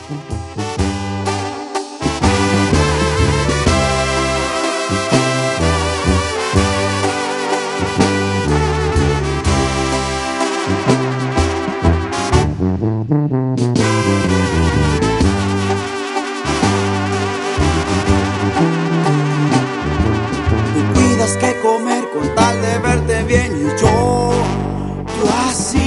Tú cuidas que comer con tal de verte bien y yo así